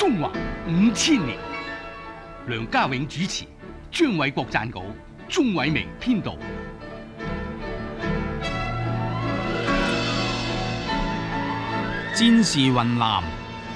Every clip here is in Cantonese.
中華5000年。梁家永主持，張偉國撰稿，鍾偉明編導。 戰時雲南。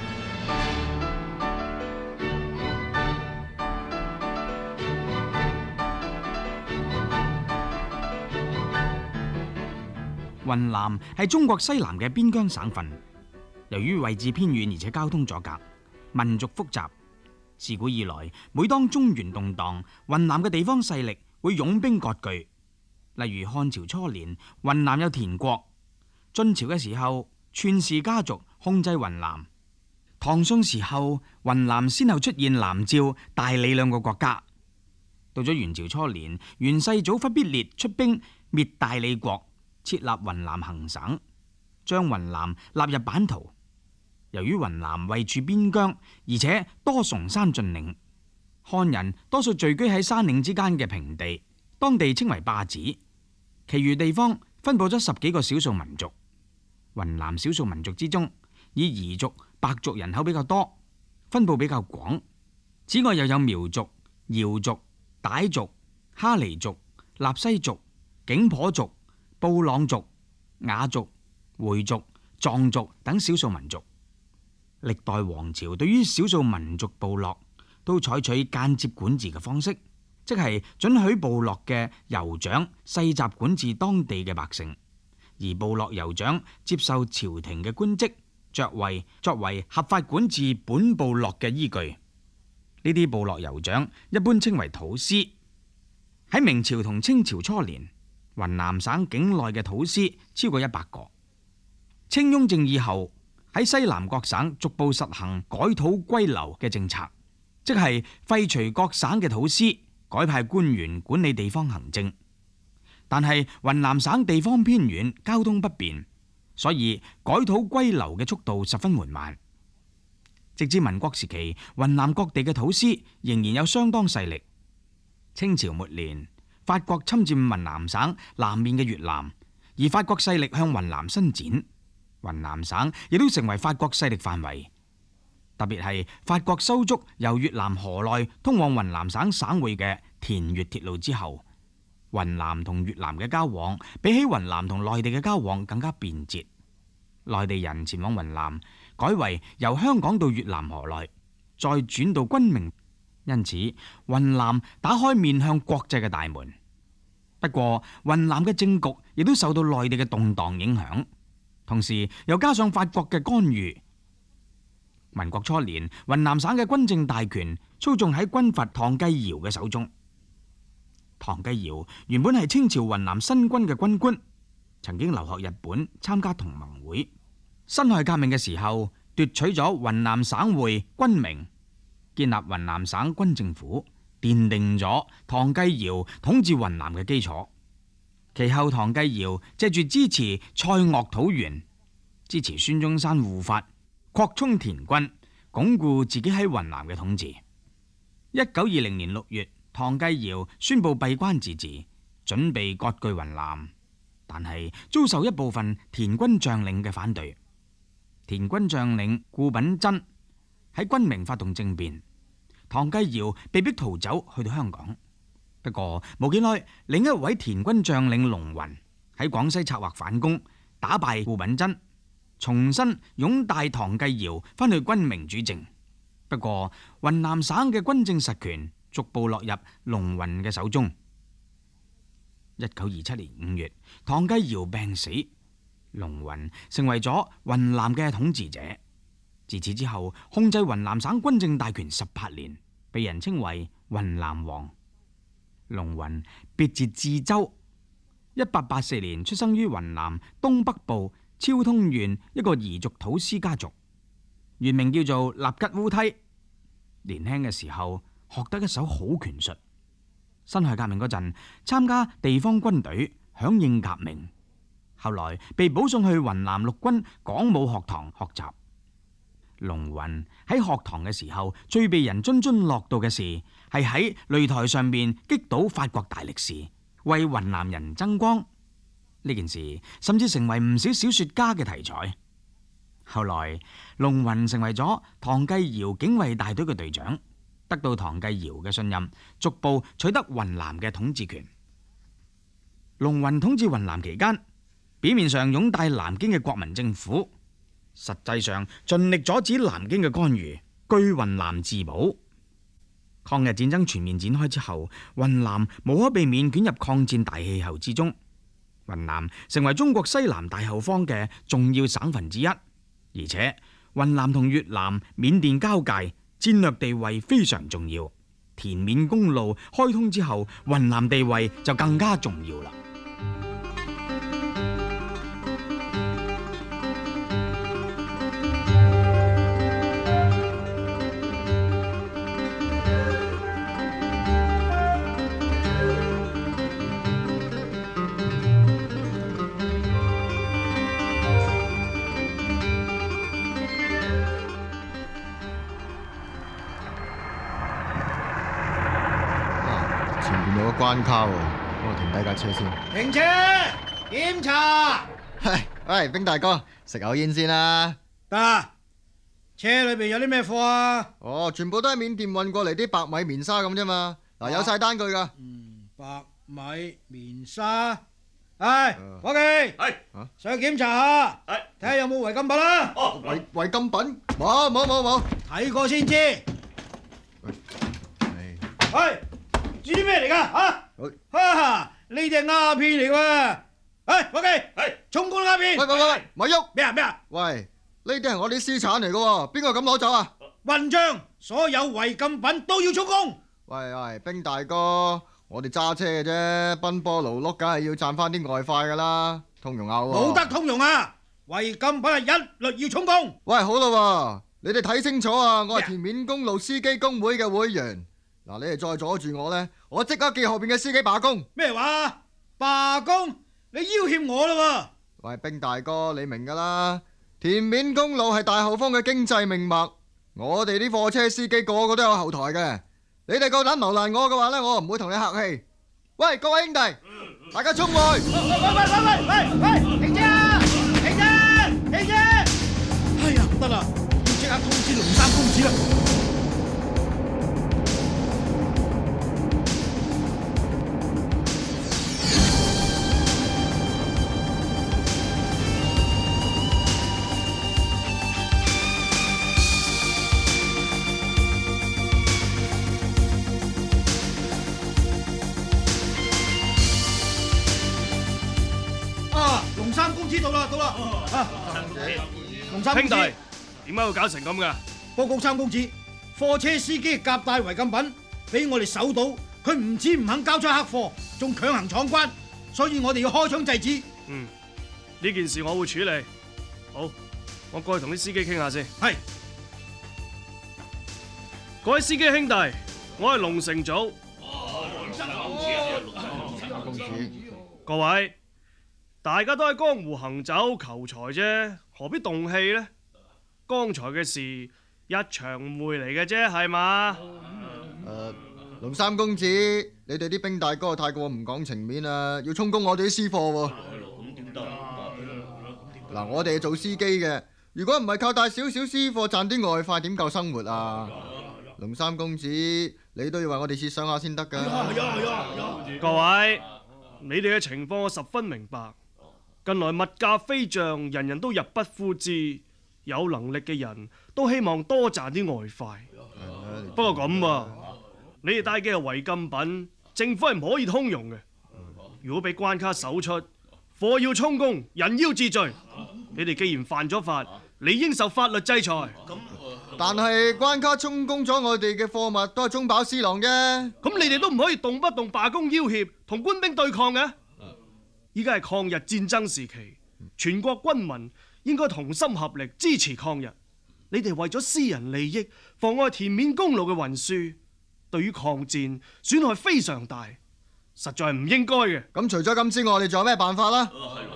雲南係中國西南嘅邊疆省份，由於位置偏遠而且交通阻隔，民族複雜。自古以來，每當中原動盪，雲南嘅地方勢力會擁兵割據。例如漢朝初年，雲南有田國；晉朝嘅時候，篡氏家族控制雲南；唐宋時候，雲南先後出現南詔、大理兩個國家。到咗元朝初年，元世祖忽必烈出兵滅大理國，設立雲南行省，將雲南納入版圖。由於雲南位處邊疆，而且多崇山峻嶺，漢人多數聚居喺山嶺之間嘅平地，當地稱為壩址。其餘地方分佈咗10幾個少數民族。雲南少數民族之中，以彝族、白族人口比較多，分佈比較廣。此外又有苗族、瑤族、傣族、哈尼族、納西族、景頗族、布朗族、佤族、回族、藏族等少數民族。歷代王朝對於少數民族部落都採取間接管治嘅方式，即係准許部落嘅酋長世襲管治當地嘅百姓，而部落酋長接受朝廷嘅官職爵位，作為合法管治本部落嘅依據。呢啲部落酋長一般稱為土司。喺明朝同清朝初年，雲南省境內嘅土司超過100個。清雍正以後，喺西南各省逐步實行改土歸流嘅政策，即係廢除各省嘅土司，改派官員管理地方行政。但係雲南省地方偏遠，交通不便，所以改土歸流嘅速度十分緩慢。直至民國時期，雲南各地嘅土司仍然有相當勢力。清朝末年，法國侵佔雲南省南面嘅越南，而法國勢力向雲南伸展，雲南省亦都成為法國勢力範圍。特別係法國修築由越南河內通往雲南省省會嘅滇越鐵路之後，雲南同越南嘅交往比起雲南同內地嘅交往更加便捷。內地人前往雲南改為由香港到越南河內，再轉到昆明，因此雲南打開面向國際嘅大門。不過雲南嘅政局亦都受到內地嘅動盪影響，同時又加上法國嘅干預。民國初年，雲南省嘅軍政大權操縱喺軍閥唐繼堯嘅手中。唐繼堯原本係清朝雲南新軍嘅軍官，曾經留學日本參加同盟會。辛亥革命嘅時候，奪取咗雲南省會昆明，建立雲南省軍政府，奠定咗唐繼堯統治雲南嘅基礎。其後唐繼堯借住支持蔡鍔討袁，支持孫中山護法，擴充滇軍，鞏固自己喺雲南嘅統治。1920年6月，唐繼堯宣布閉關自治，準備割據雲南，但係遭受一部分滇軍將領嘅反對。滇軍將領顧秉珍喺昆明發動政變，唐繼堯被逼逃走去到香港。不過冇幾耐，另一位滇軍將領龍雲喺廣西策劃反攻，打敗顧秉珍，重新擁戴唐繼堯返去昆明主政。不過雲南省嘅軍政實權逐步落入龍雲嘅手中。1927年5月，唐繼堯病死，龍雲成為咗雲南嘅統治者。自此之後，控制雲南省軍政大權18年，被人稱為雲南王。龍雲別字志洲，1884年出生於雲南東北部昭通縣一個彝族土司家族，原名叫做納吉烏梯。年輕嘅時候學得一手好拳術，辛亥革命嗰陣參加地方軍隊，響應革命，後來被保送去雲南陸軍廣武學堂學習。龍雲喺學堂嘅時候，最被人津津樂道嘅事係喺擂台上面擊倒法國大力士，為雲南人爭光。呢件事甚至成為唔少小說家嘅題材。 後來龍雲成為咗唐繼堯警衛大隊嘅隊長，得到唐繼堯嘅信任，逐步取得雲南嘅統治權。龍雲統治雲南期間，表面上擁戴南京嘅國民政府，實際上盡力阻止南京嘅干預，據雲南自保。抗日戰爭全面展開之後，雲南無可避免捲入抗戰大氣候之中。雲南成為中國西南大後方嘅重要省份之一，而且雲南同越南、緬甸交界，戰略地位非常重要。滇緬公路開通之後，雲南地位就更加重要啦。 關卡喎，我停低架車先。 停車檢查。 喂，兵大哥，食口煙先啦。 得。車裏邊有啲咩貨啊？ 哦，全部都係緬甸運過嚟啲白米棉紗咁啫嘛。嗱，有晒單據噶。 白米棉紗。係，伙計。係。上去檢查下。係。睇下有冇違禁品啦。 哦，違禁品？冇。 睇過先知。係。知啲咩嚟㗎？嚇！呢啲係鴉片嚟㗎。係，伙計。係。充公鴉片。 喂，咪喐。 咩啊？ 喂，呢啲係我啲私產嚟㗎喎，邊個敢攞走啊？ 混帳！所有違禁品都要充公。 喂，兵大哥，我哋揸車嘅啫，奔波勞碌，梗係要賺翻啲外快㗎啦，通用拗喎。 冇得通用啊！違禁品係一律要充公。 喂，好啦喎，你哋睇清楚啊！我係滇緬公路司機工會嘅會員。嗱，你哋再阻住我呢，我即刻叫後邊嘅司機罷工。 咩話？罷工？你要挾我啦喎！ 喂，兵大哥，你明噶啦，滇緬公路係大後方嘅經濟命脈，我哋啲貨車司機個個都有後台嘅。你哋夠膽留難我嘅話呢，我唔會同你客氣。喂，各位兄弟，大家衝去！喂，停車啊！停車！ 哎呀，唔得啦，要即刻通知龍三公子啦！龍三公子到啦！龍三公子， 兄弟，點解會搞成咁㗎？ 報告三公子，貨車司機夾帶違禁品，俾我哋搜到，佢唔止唔肯交出黑貨，仲強行闖關，所以我哋要開槍制止。 呢件事我會處理。好，我過去同啲司機傾下先。 係。 各位司機兄弟，我係龍城組。 公子， 各位。大家都喺江湖行走求財啫，何必動氣呢？剛才嘅事一場誤會嚟嘅啫，係嘛？ 龍三公子，你哋啲兵大哥太過唔講情面啦，要充公我哋啲私貨喎。咁點得？嗱，我哋係做司機嘅，如果唔係靠帶少少私貨賺啲外快，點夠生活啊？龍三公子，你都要為我哋設想下先得㗎。 各位，你哋嘅情況我十分明白。近來物價飛漲，人人都入不敷支，有能力嘅人都希望多賺啲外快。不過咁啊，你哋帶嘅係違禁品，政府係唔可以通用嘅。如果俾關卡搜出，貨要充公，人要治罪。你哋既然犯咗法，理應受法律制裁。 但係關卡充公咗我哋嘅貨物都係中飽私囊啫。 咁你哋都唔可以動不動罷工要挾，同官兵對抗嘅。依家係抗日戰爭時期，全國軍民應該同心合力支持抗日。你哋為咗私人利益妨礙滇緬公路嘅運輸，對於抗戰損害非常大，實在係唔應該嘅。 咁除咗咁之外，我哋仲有咩辦法啦？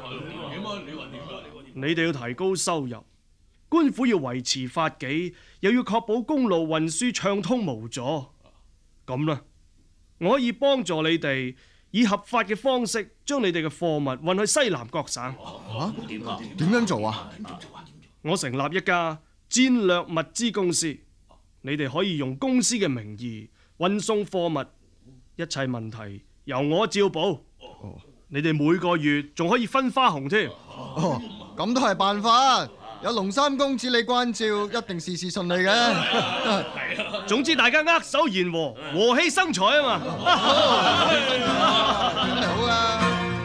你哋要提高收入，官府要維持法紀，又要確保公路運輸暢通無阻。咁啦，我可以幫助你哋。以合法嘅方式將你哋嘅貨物運去西南各省。 點樣做啊？ 我成立一家戰略物資公司，你哋可以用公司嘅名義運送貨物，一切問題由我照保。你哋每個月仲可以分花紅添。 咁都係辦法。有龍三公子你關照，一定事事順利嘅。 總之大家握手言和，和氣生財啊嘛。 咁咪好啦。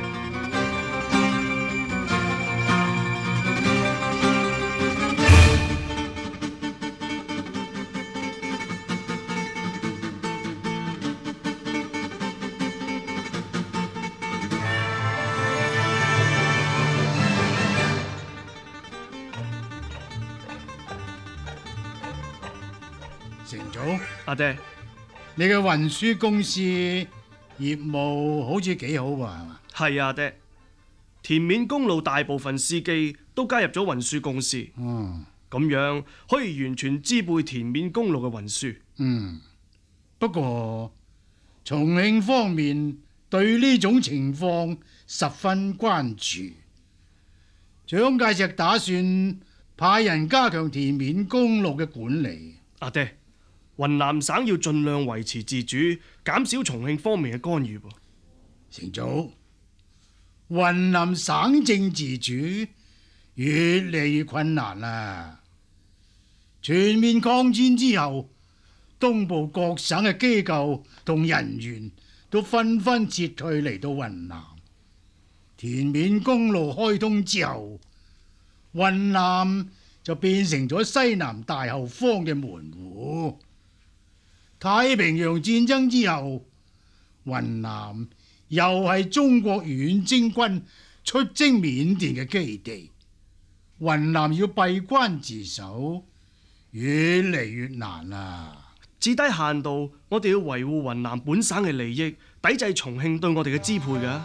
成祖， 阿爹， 你嘅運輸公司業務好似幾好喎，係嘛？ 係啊，爹。田面公路大部分司機都加入咗運輸公司，咁樣可以完全支配田面公路嘅運輸。 不過重慶方面對呢種情況十分關注，蔣介石打算派人加強田面公路嘅管理。 阿爹，雲南省要盡量維持自主，減少重慶方面嘅干預。 成祖，雲南省政自主越嚟越困難啦。全面抗戰之後，東部各省嘅機構同人員都紛紛撤退嚟到雲南。田面公路開通之後，雲南就變成咗西南大後方嘅門戶。太平洋戰爭之後，雲南又係中國遠征軍出征緬甸嘅基地。雲南要閉關自守，越嚟越難啦。 至低限度，我哋要維護雲南本省嘅利益，抵制重慶對我哋嘅支配㗎。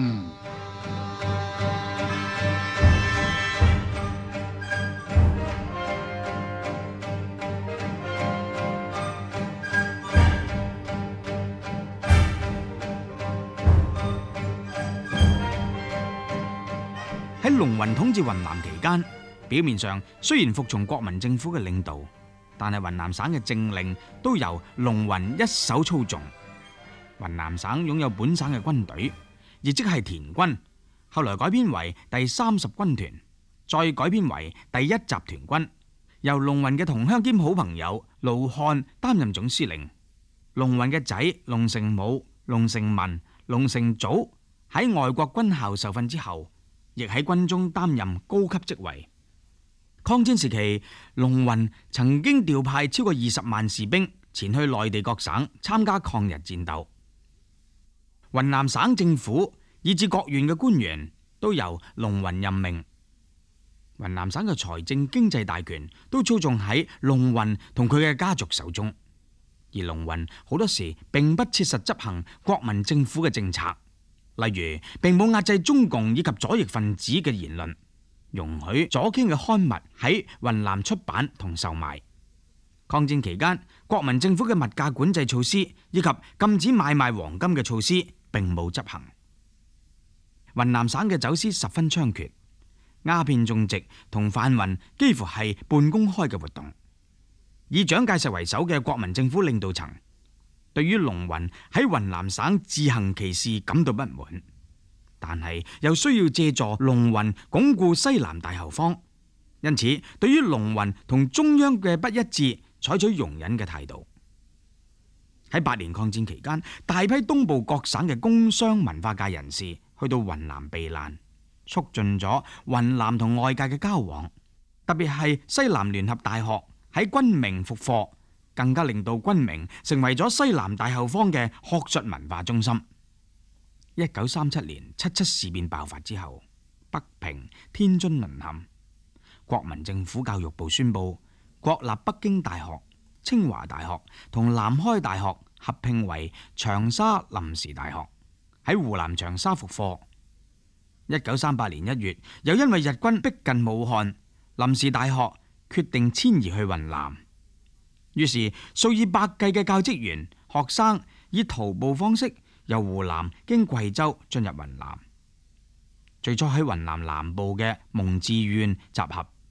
喺龍雲統治雲南期間，表面上雖然服從國民政府嘅領導，但係雲南省嘅政令都由龍雲一手操縱。雲南省擁有本省嘅軍隊，亦即係田軍，後來改編為第30軍團，再改編為第1集團軍，由龍雲嘅同鄉兼好朋友盧漢擔任總司令。龍雲嘅仔龍成武、龍成文、龍成祖喺外國軍校受訓之後，亦喺軍中擔任高級職位。抗戰時期，龍雲曾經調派超過20萬士兵前去內地各省參加抗日戰鬥。雲南省政府以至各縣嘅官員都由龍雲任命。雲南省嘅財政經濟大權都操縱喺龍雲同佢嘅家族手中，而龍雲好多時並不切實執行國民政府嘅政策。例如，並冇壓制中共以及左翼分子嘅言論，容許左傾嘅刊物喺雲南出版同售賣。抗戰期間，國民政府嘅物價管制措施以及禁止買賣黃金嘅措施並冇執行。雲南省嘅走私十分猖獗，鴉片種植同販運幾乎係半公開嘅活動。以蔣介石為首嘅國民政府領導層對於龍雲喺雲南省自行其事感到不滿，但係又需要借助龍雲鞏固西南大後方，因此對於龍雲同中央嘅不一致採取容忍嘅態度。喺8年抗戰期間，大批東部各省嘅工商文化界人士去到雲南避難，促進咗雲南同外界嘅交往，特別係西南聯合大學喺軍明復課，更加令到軍明成為咗西南大後方嘅學術文化中心。1937年77事變爆發之後，北平、天津淪陷，國民政府教育部宣布國立北京大學、清華大學同南開大學合併為長沙臨時大學，喺湖南長沙復課。1938年1月，又因為日軍逼近武漢，臨時大學決定遷移去雲南。於是數以百計嘅教職員、學生以徒步方式由湖南經貴州進入雲南。最初喺雲南南部嘅蒙自縣集合，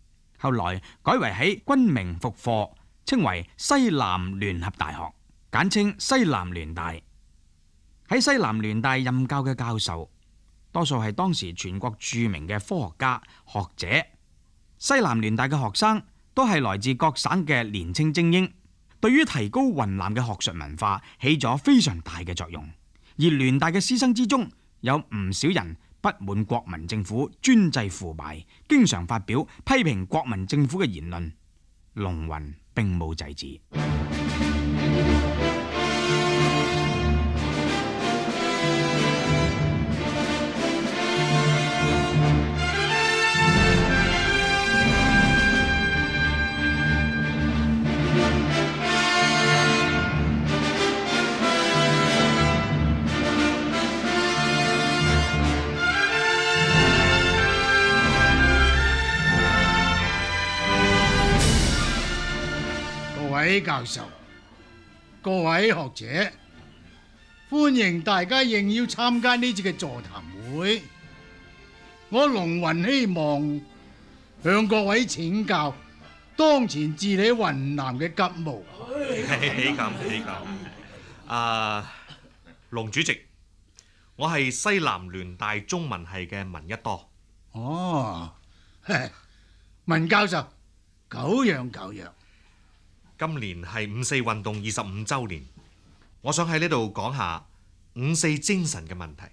後來改為喺軍明復課，稱為西南聯合大學，簡稱西南聯大。喺西南聯大任教嘅教授，多數係當時全國著名嘅科學家、學者。西南聯大嘅學生都係來自各省嘅年青精英，對於提高雲南嘅學術文化起咗非常大嘅作用。而聯大嘅師生之中，有唔少人不滿國民政府專制腐敗，經常發表批評國民政府嘅言論。龍雲並冇制止。 各位教授、各位學者，歡迎大家應邀參加呢次嘅座談會。我龍雲希望向各位請教當前治理雲南嘅急務。 起教。龍主席，我係西南聯大中文系嘅聞一多。 哦，聞教授，久仰久仰。 今年係五四運動25週年，我想喺呢度講下五四精神嘅問題。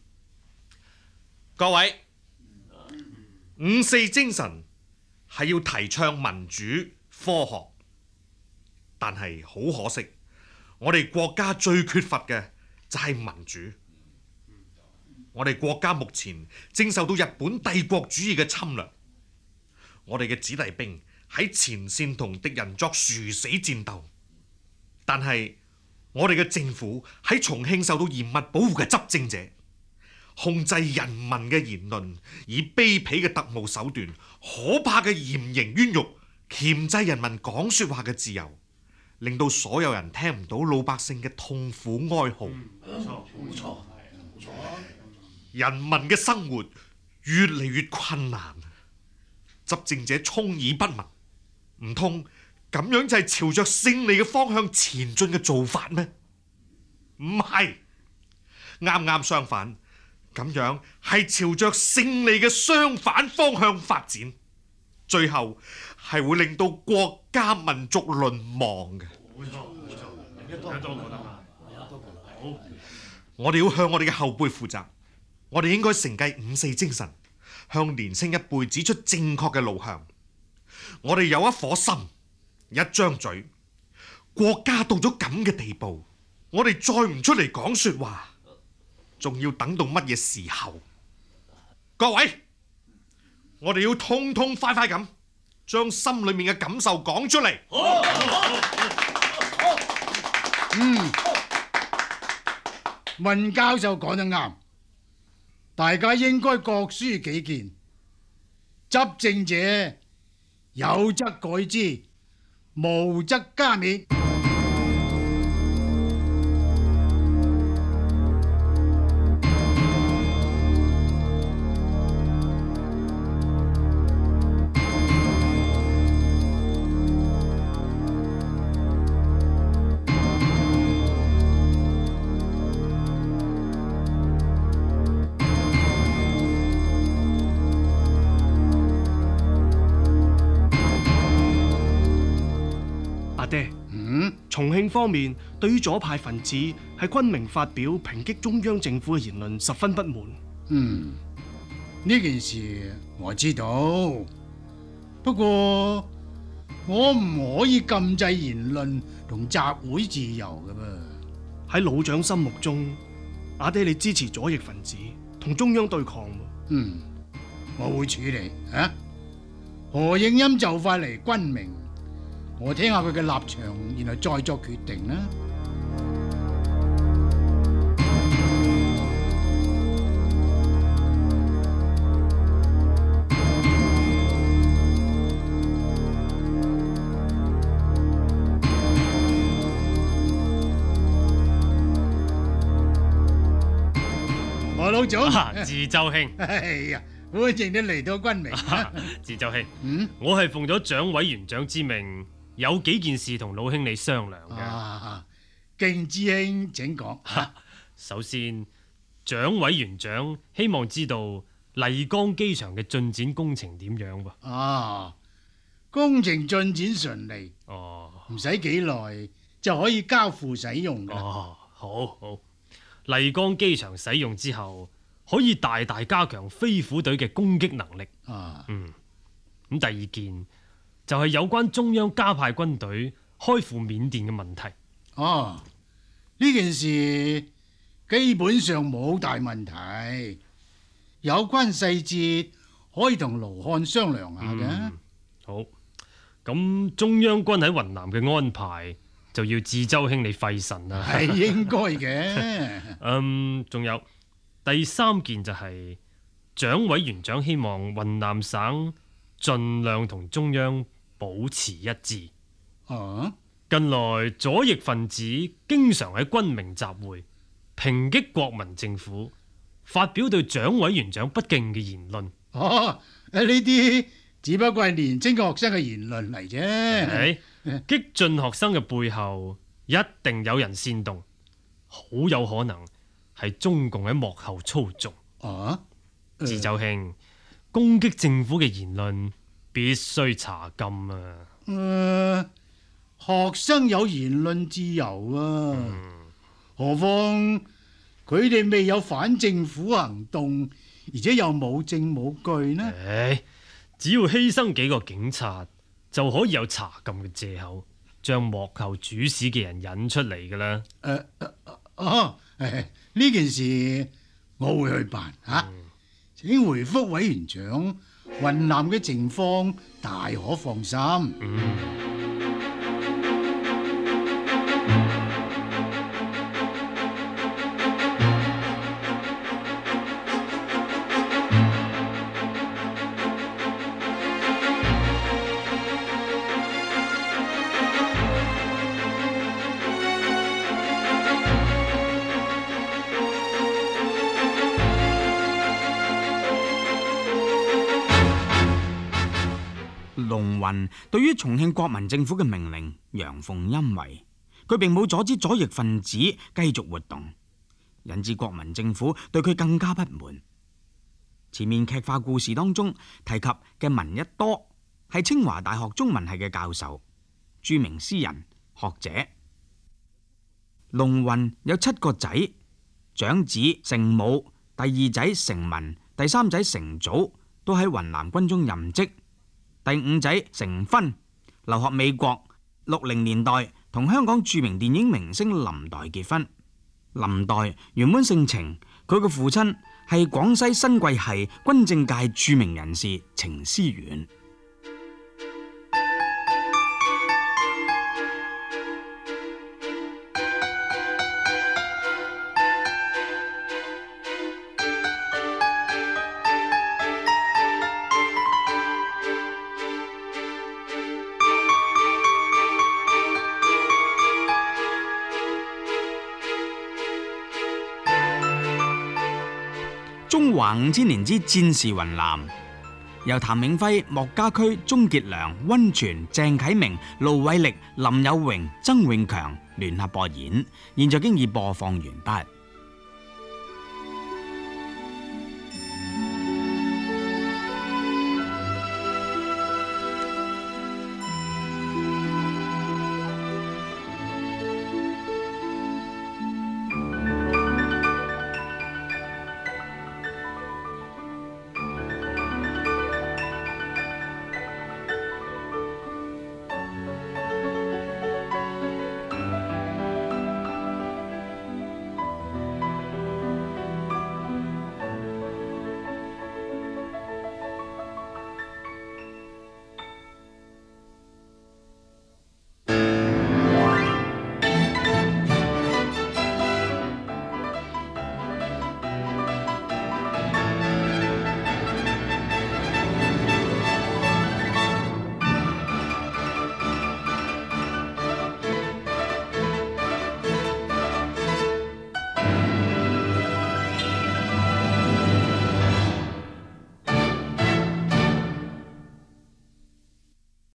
各位，五四精神係要提倡民主科學，但係好可惜，我哋國家最缺乏嘅就係民主。我哋國家目前正受到日本帝國主義嘅侵略，我哋嘅子弟兵喺前線同敵人作殊死戰鬥，但係我哋嘅政府喺重慶受到嚴密保護嘅執政者，控制人民嘅言論，以卑鄙嘅特務手段、可怕嘅嚴刑冤獄，鉗制人民講說話嘅自由，令到所有人聽唔到老百姓嘅痛苦哀號。冇錯，人民嘅生活越嚟越困難，執政者充耳不聞。唔通咁樣就係朝着勝利嘅方向前進嘅做法咩？唔係，啱啱相反，咁樣係朝着勝利嘅相反方向發展，最後係會令到國家民族淪亡嘅。冇錯，我哋要向我哋嘅後輩負責，我哋應該承繼五四精神，向年輕一輩指出正確嘅路向。我哋有一顆心，一張嘴，國家到咗咁嘅地步，我哋再唔出嚟講說話，仲要等到乜嘢時候？各位，我哋要痛痛快快咁將心裏面嘅感受講出嚟。 聞教授講得啱，大家應該各抒己見，執政者有則改之，無則加勉。 阿爹，重慶方面對於左派分子喺昆明發表抨擊中央政府嘅言論十分不滿。 呢件事我知道，不過我唔可以禁制言論同集會自由㗎噃。 喺老長心目中，阿爹你支持左翼分子同中央對抗。 我會處理啊。何應欽就快嚟昆明，我聽下佢嘅立場，然後再作決定啦。何老總， 自州兄， 哎呀， 歡迎你嚟到軍明。 自奏兄， 嗯， 我係奉咗蔣委員長之命，有幾件事同老兄你商量嘅。 敬之兄請講。 首先，蔣委員長希望知道麗江機場嘅進展工程點樣喎？ 工程進展順利，唔使幾耐就可以交付使用㗎。 好。麗江機場使用之後，可以大大加強飛虎隊嘅攻擊能力。咁第二件就係有關中央加派軍隊開赴緬甸嘅問題。 呢件事基本上冇大問題，有關細節可以同盧漢商量下嘅。 好，咁中央軍喺雲南嘅安排就要自周兄你費神啦。 係應該嘅。 仲有第三件就係蔣委員長希望雲南省盡量同中央保持一致。近來左翼分子經常喺軍明集會抨擊國民政府，發表對蔣委員長不敬嘅言論。 呢啲只不過係年輕嘅學生嘅言論嚟啫。 激進學生嘅背後一定有人煽動，好有可能係中共喺幕後操縱。自奏兄，攻擊政府嘅言論必須查禁啊！ 學生有言論自由啊，何況佢哋未有反政府行動，而且又冇證冇據呢？ 只要犧牲幾個警察，就可以有查禁嘅借口，將幕後主使嘅人引出嚟㗎啦。 呢件事我會去辦吓。請回覆委員長，雲南嘅情況大可放心。 龍雲對於重慶國民政府嘅命令陽奉陰違，佢並冇阻止左翼分子繼續活動，引致國民政府對佢更加不滿。前面劇化故事當中提及嘅聞一多係清華大學中文系嘅教授，著名詩人學者。龍雲有7個仔，長子成武，第二仔成文，第三仔成祖都喺雲南軍中任職。第5仔成勳留學美國，60年代同香港著名電影明星林黛結婚。林黛原本姓程，佢嘅父親係廣西新貴系軍政界著名人士程思源。中華5000年之戰士雲南，由譚永輝、莫家駒、鍾傑良、溫泉、鄭啟明、盧偉力、林有榮、曾永強聯合播演，現在經已播放完畢。